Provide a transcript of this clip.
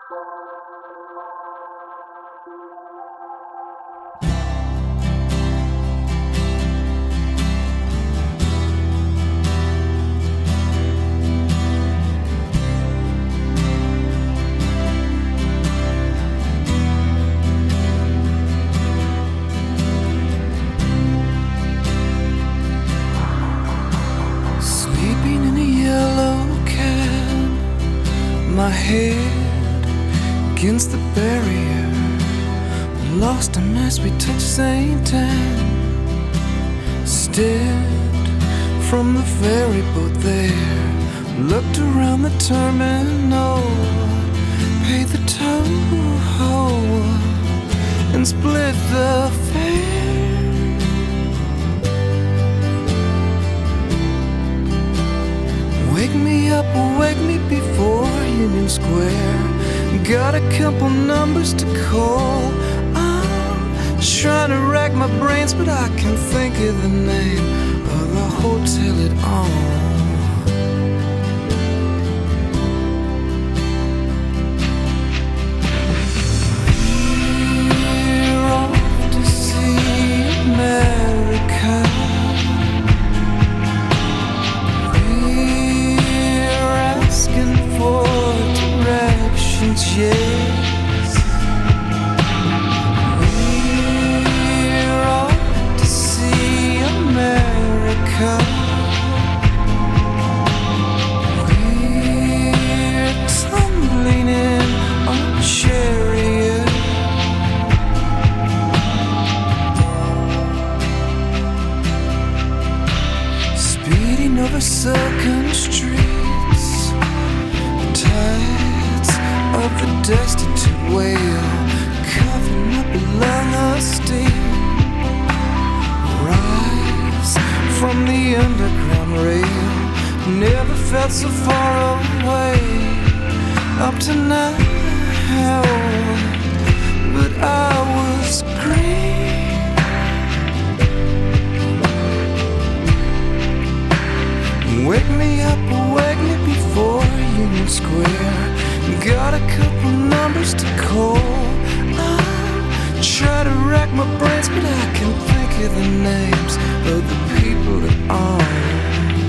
Sleeping in a yellow cab, my head against the barrier, lost him as we touched St. Anne. Stepped from the ferry boat there, looked around the terminal, paid the toll and split the fare. Wake me up, wake me before Union Square. Got a couple numbers to call. I'm trying to rack my brains, but I can't think of the name of the hotel at all. We're off to see America. Asking for directions, yes. We're off to see America. We're tumbling in a chariot. Speeding over silken streets, tides of the destitute whale covering up along a steam. Rise from the underground rail, never felt so far away up to now, but I was green. Wake me up, wake me before Union Square. Got a couple numbers to call. I try to rack my brains, but I can't think of the names of the people at all.